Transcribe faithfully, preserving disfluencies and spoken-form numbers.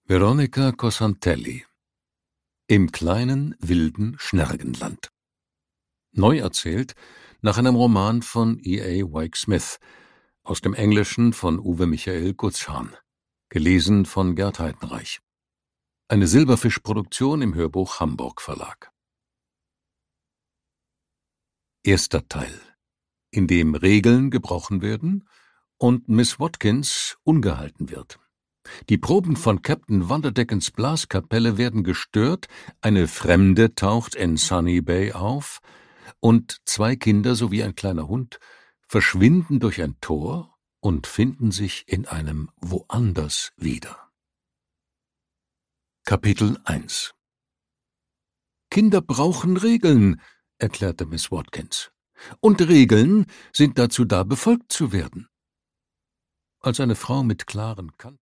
Veronica Cossantelli. Im kleinen, wilden Schnergenland. Neu erzählt nach einem Roman von E A Wyke Smith, aus dem Englischen von Uwe Michael Gutzschan, gelesen von Gerd Heidenreich. Eine Silberfisch-Produktion im Hörbuch Hamburg Verlag. Erster Teil, in dem Regeln gebrochen werden und Miss Watkins ungehalten wird. Die Proben von Captain Vanderdeckens Blaskapelle werden gestört, eine Fremde taucht in Sunny Bay auf und zwei Kinder sowie ein kleiner Hund verschwinden durch ein Tor und finden sich in einem Woanders wieder. Kapitel eins. »Kinder brauchen Regeln«, erklärte Miss Watkins. »Und Regeln sind dazu da, befolgt zu werden.« Als eine Frau mit klaren Kanten